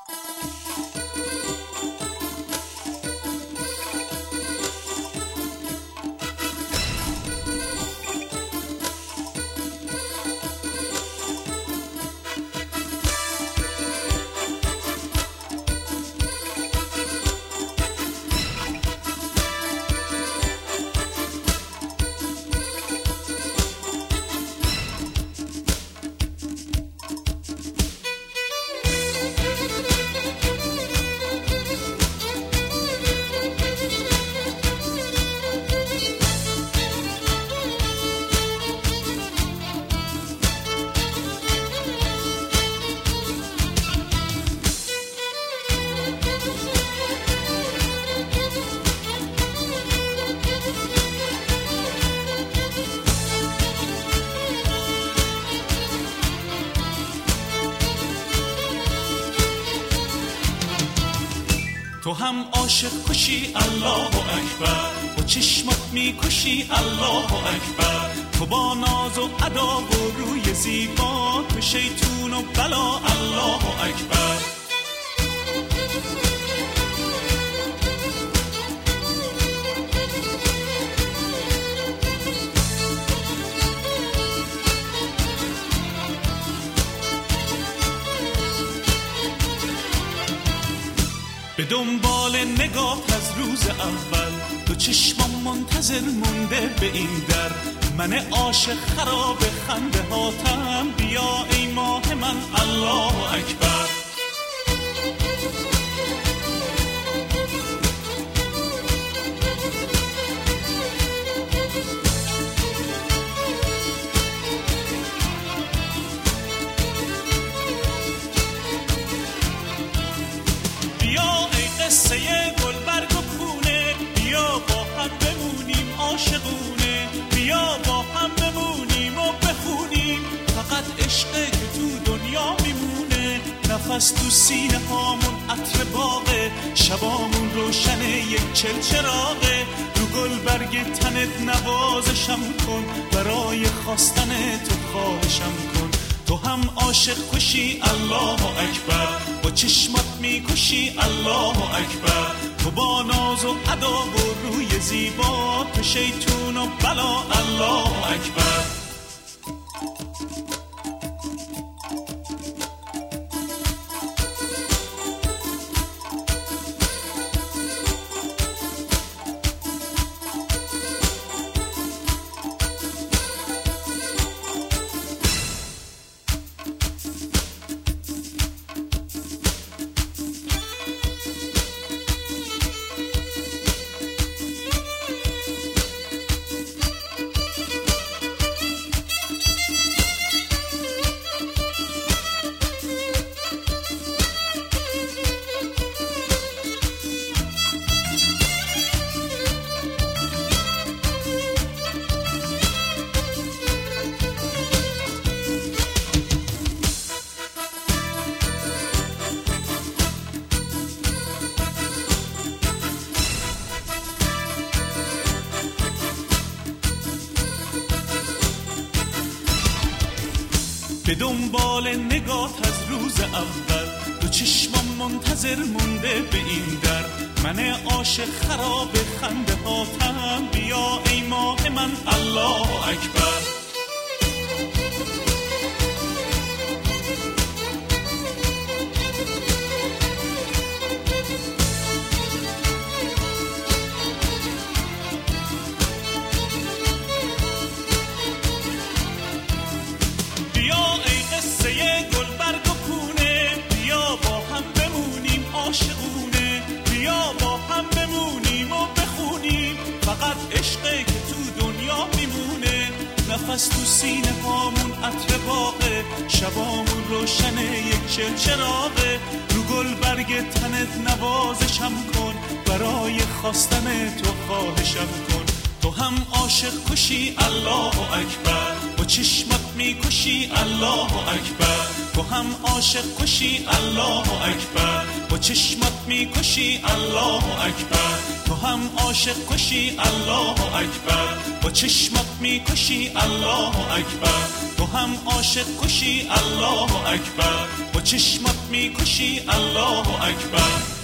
تو هم عاشق کشی الله اکبر، با چشمات میکشی الله اکبر. تو با ناز و ادا و روی زیبا، تو شیطون و بلا الله اکبر. به دنبال نگاه از روز اول، دو چشمم منتظر مونده به این در. من عاشق خراب خنده هاتم، بیا ای ماه من الله اکبر. قصه گل برگ و پونه، بیا با هم بمونیم عاشقونه، بیا با هم بمونیم و بخونیم فقط عشق که تو دنیا میمونه. نفس تو سینه هامون عطر باغه، شبامون روشنه یک چلچراغه. رو گل برگ تنت نوازشم کن، برای خواستن تو خواهشم کن. تو هم عاشق کشی الله اکبر، با چشمات میکشی الله اکبر. تو با ناز و ادا و روی زیبا، تو شیطون و بلا الله اکبر. به دنبال نگاه از روز اول، دو چشمم منتظر مونده به این در. من عاشق خراب خنده هاتم، بیا ای ماه من الله اکبر. عاشقونه، بیا با هم بمونیم و بخونیم فقط عشقه که تو دنیا میمونه. نفس تو سینه هامون عطر باغه، شبامون روشنه یک چلچراغه. رو گل برگ تنت نوازشم کن، برای خواستن تو خواهشم کن. تو هم عاشق کشی الله اکبر، با چشمات میکشی الله اکبر. تو هم عاشق کشی الله اکبر، با چشمات میکشی الله اکبر. تو هم عاشق کشی الله اکبر، با چشمات میکشی الله اکبر. تو هم عاشق کشی الله اکبر، با چشمات میکشی الله اکبر.